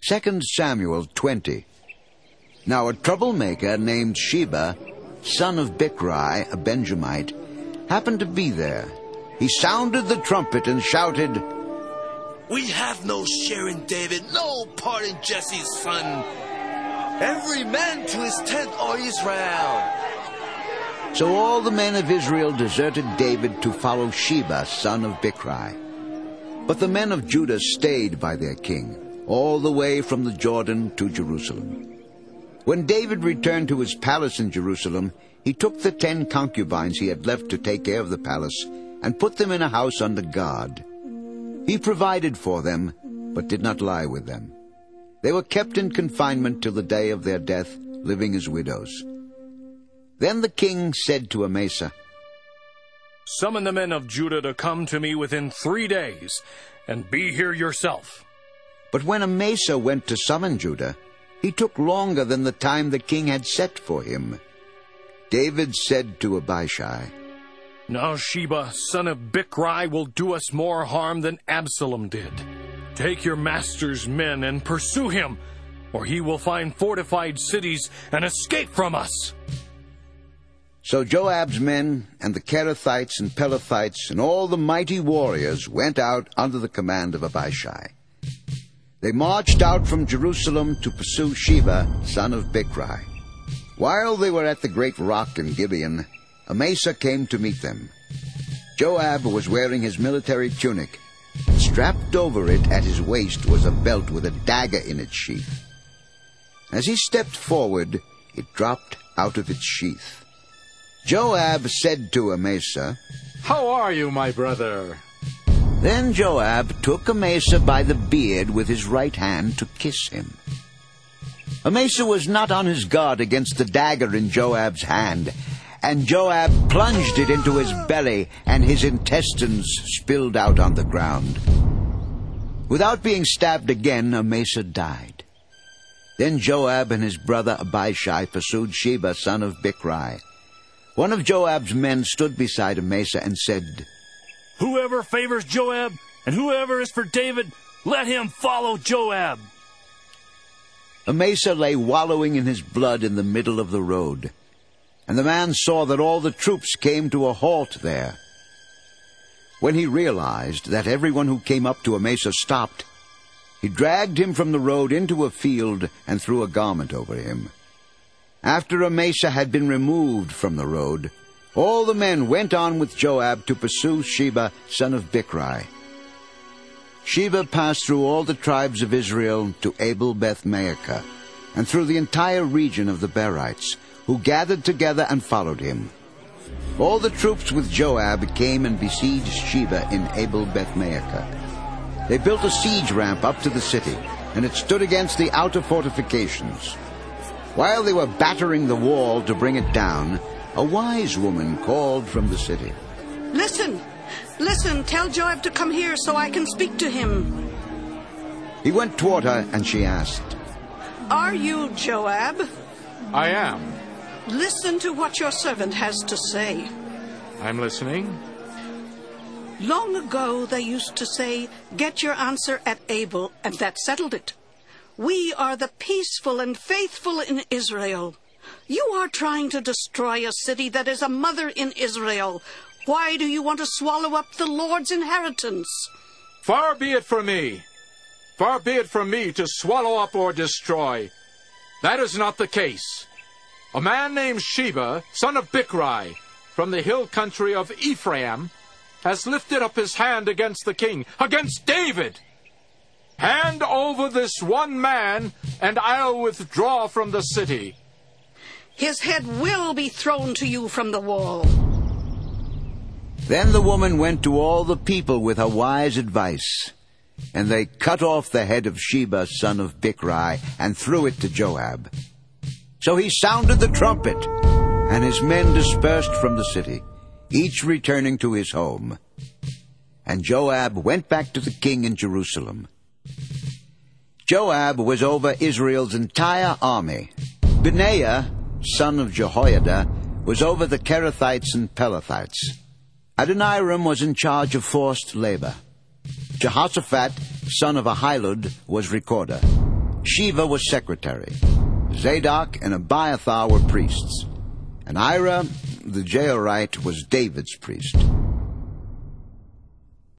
2 Samuel 20. Now a troublemaker named Sheba, son of Bichri, a Benjamite, happened to be there. He sounded the trumpet and shouted, "We have no share in David, no part in Jesse's son. Every man to his tent, O Israel." So all the men of Israel deserted David to follow Sheba, son of Bichri. But the men of Judah stayed by their king, all the way from the Jordan to Jerusalem. When David returned to his palace in Jerusalem, he took the 10 concubines he had left to take care of the palace and put them in a house under guard. He provided for them, but did not lie with them. They were kept in confinement till the day of their death, living as widows. Then the king said to Amasa, "Summon the men of Judah to come to me within 3 days, and be here yourself." But when Amasa went to summon Judah, he took longer than the time the king had set for him. David said to Abishai, "Now Sheba, son of Bichri, will do us more harm than Absalom did. Take your master's men and pursue him, or he will find fortified cities and escape from us." So Joab's men and the Kerethites and Pelethites and all the mighty warriors went out under the command of Abishai. They marched out from Jerusalem to pursue Sheba, son of Bichri. While they were at the great rock in Gibeon, Amasa came to meet them. Joab was wearing his military tunic. Strapped over it at his waist was a belt with a dagger in its sheath. As he stepped forward, it dropped out of its sheath. Joab said to Amasa, "How are you, my brother?" Then Joab took Amasa by the beard with his right hand to kiss him. Amasa was not on his guard against the dagger in Joab's hand, and Joab plunged it into his belly, and his intestines spilled out on the ground. Without being stabbed again, Amasa died. Then Joab and his brother Abishai pursued Sheba, son of Bichri. One of Joab's men stood beside Amasa and said, "Whoever favors Joab and whoever is for David, let him follow Joab." Amasa lay wallowing in his blood in the middle of the road, and the man saw that all the troops came to a halt there. When he realized that everyone who came up to Amasa stopped, he dragged him from the road into a field and threw a garment over him. After Amasa had been removed from the road, all the men went on with Joab to pursue Sheba, son of Bichri. Sheba passed through all the tribes of Israel to Abel-Beth-Maachah, and through the entire region of the Berites, who gathered together and followed him. All the troops with Joab came and besieged Sheba in Abel-Beth-Maachah. They built a siege ramp up to the city, and it stood against the outer fortifications. While they were battering the wall to bring it down, a wise woman called from the city. Listen, tell Joab to come here so I can speak to him." He went toward her, and she asked, "Are you Joab?" "I am." "Listen to what your servant has to say." "I'm listening." "Long ago they used to say, 'Get your answer at Abel,' and that settled it. We are the peaceful and faithful in Israel. You are trying to destroy a city that is a mother in Israel. Why do you want to swallow up the Lord's inheritance?" "Far be it from me. Far be it from me to swallow up or destroy. That is not the case. A man named Sheba, son of Bichri, from the hill country of Ephraim, has lifted up his hand against the king, against David. Hand over this one man, and I'll withdraw from the city." "His head will be thrown to you from the wall." Then the woman went to all the people with her wise advice, and they cut off the head of Sheba, son of Bichri, and threw it to Joab. So he sounded the trumpet, and his men dispersed from the city, each returning to his home. And Joab went back to the king in Jerusalem. Joab was over Israel's entire army. Benaiah, son of Jehoiada, was over the Kerethites and Pelethites. Adoniram was in charge of forced labor. Jehoshaphat, son of Ahilud, was recorder. Sheva was secretary. Zadok and Abiathar were priests. And Ira, the Jairite, was David's priest.